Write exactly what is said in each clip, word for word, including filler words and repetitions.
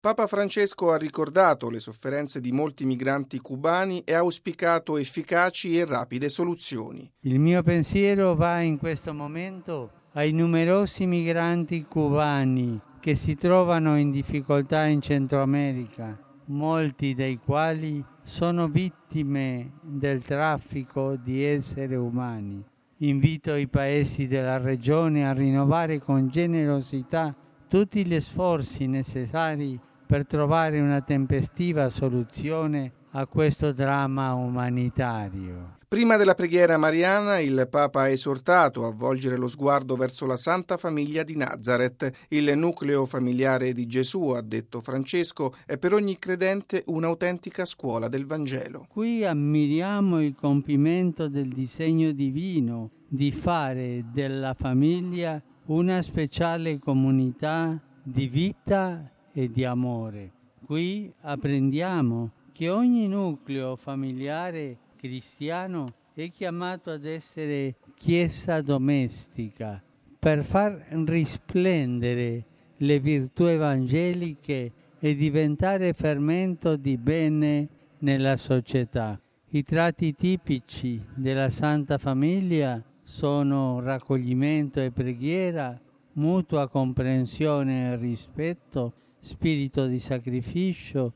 Papa Francesco ha ricordato le sofferenze di molti migranti cubani e ha auspicato efficaci e rapide soluzioni. Il mio pensiero va in questo momento ai numerosi migranti cubani che si trovano in difficoltà in Centro America, molti dei quali sono vittime del traffico di esseri umani. Invito i paesi della regione a rinnovare con generosità tutti gli sforzi necessari per trovare una tempestiva soluzione a questo dramma umanitario. Prima della preghiera mariana, il Papa ha esortato a volgere lo sguardo verso la Santa Famiglia di Nazareth. Il nucleo familiare di Gesù, ha detto Francesco, è per ogni credente un'autentica scuola del Vangelo. Qui ammiriamo il compimento del disegno divino di fare della famiglia una speciale comunità di vita e di amore. Qui apprendiamo che ogni nucleo familiare cristiano è chiamato ad essere chiesa domestica per far risplendere le virtù evangeliche e diventare fermento di bene nella società. I tratti tipici della Santa Famiglia sono raccoglimento e preghiera, mutua comprensione e rispetto, spirito di sacrificio,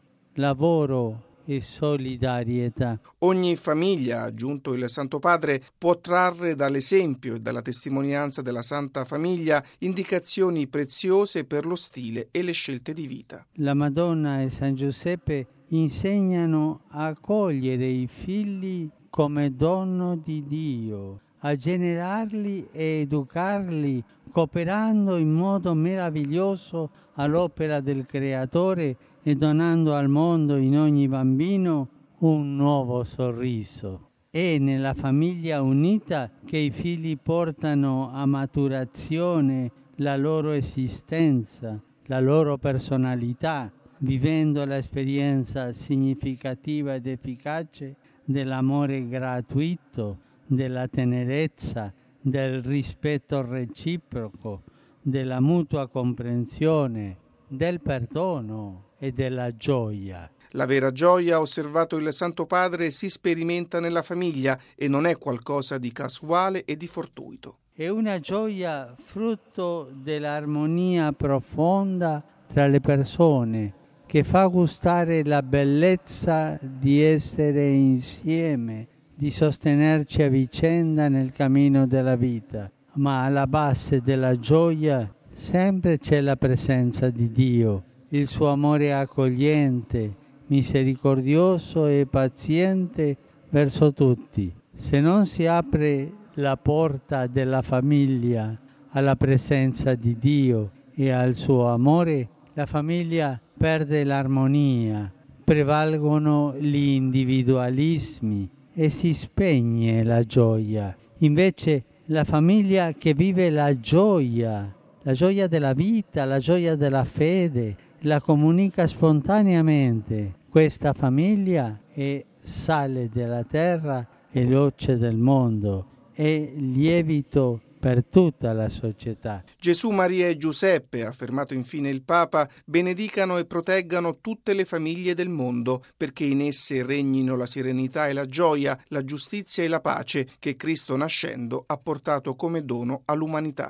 lavoro e solidarietà. Ogni famiglia, ha aggiunto il Santo Padre, può trarre dall'esempio e dalla testimonianza della Santa Famiglia indicazioni preziose per lo stile e le scelte di vita. La Madonna e San Giuseppe insegnano a accogliere i figli come dono di Dio, a generarli e educarli cooperando in modo meraviglioso all'opera del Creatore e donando al mondo in ogni bambino un nuovo sorriso. È nella famiglia unita che i figli portano a maturazione la loro esistenza, la loro personalità, vivendo l'esperienza significativa ed efficace dell'amore gratuito, della tenerezza, del rispetto reciproco, della mutua comprensione, del perdono e della gioia. La vera gioia, ha osservato il Santo Padre, si sperimenta nella famiglia e non è qualcosa di casuale e di fortuito. È una gioia frutto dell'armonia profonda tra le persone che fa gustare la bellezza di essere insieme, di sostenerci a vicenda nel cammino della vita. Ma alla base della gioia sempre c'è la presenza di Dio, il suo amore accogliente, misericordioso e paziente verso tutti. Se non si apre la porta della famiglia alla presenza di Dio e al suo amore, la famiglia perde l'armonia, prevalgono gli individualismi e si spegne la gioia. Invece la famiglia che vive la gioia, la gioia della vita, la gioia della fede, la comunica spontaneamente. Questa famiglia è sale della terra e luce del mondo, è lievito per tutta la società. Gesù, Maria e Giuseppe, ha affermato infine il Papa, benedicano e proteggano tutte le famiglie del mondo, perché in esse regnino la serenità e la gioia, la giustizia e la pace che Cristo nascendo ha portato come dono all'umanità.